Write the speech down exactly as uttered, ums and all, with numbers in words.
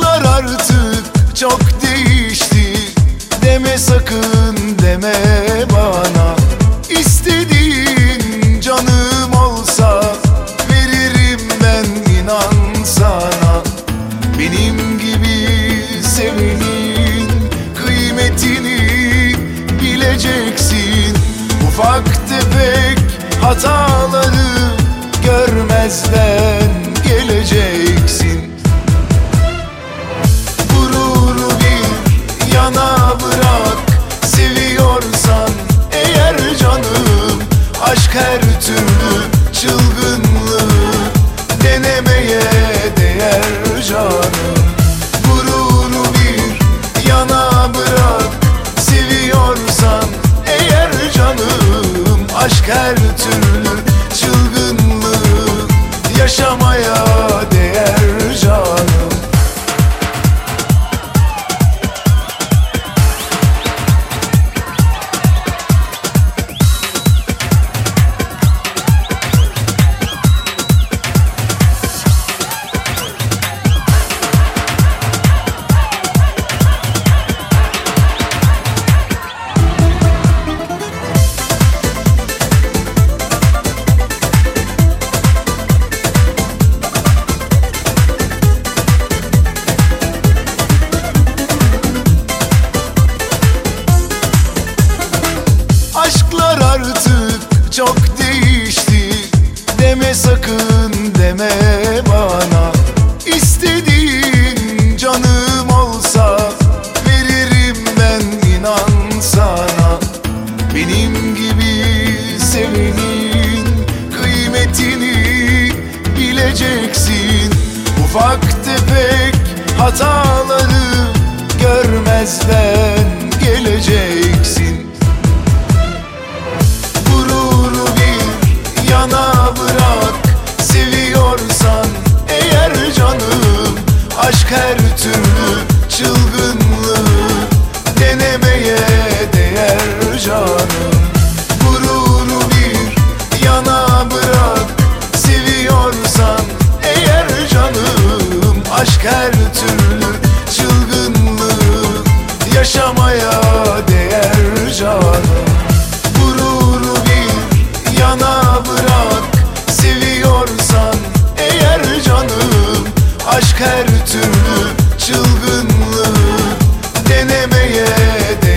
Aşklar artık çok değişti, deme sakın deme bana. İstediğin canım olsa veririm ben, inan sana. Benim gibi sevenin kıymetini bileceksin. Ufak tefek hataları görmezden geleceksin. Gururu bir yana bırak, seviyorsan eğer canım. Aşk her türlü çılgınlığı denemeye değer canım. Gururu bir yana bırak, seviyorsan eğer canım. Aşk her türlü çılgınlığı yaşamaya değer canım. Aşklar artık çok değişti, deme sakın deme bana. İstediğin canım olsa veririm ben, inan sana. Benim gibi sevenin kıymetini bileceksin. Ufak tefek hataları görmezden geleceksin. Yana bırak, seviyorsan eğer canım. Aşk her türlü çılgınlığı denemeye değer canım. Gururu bir yana bırak, seviyorsan eğer canım. Aşk her türlü çılgınlığı yaşamaya değer canım. Gururu bir yana bırak, seviyorsan eğer canım. Aşk her türlü çılgınlığı denemeye değer.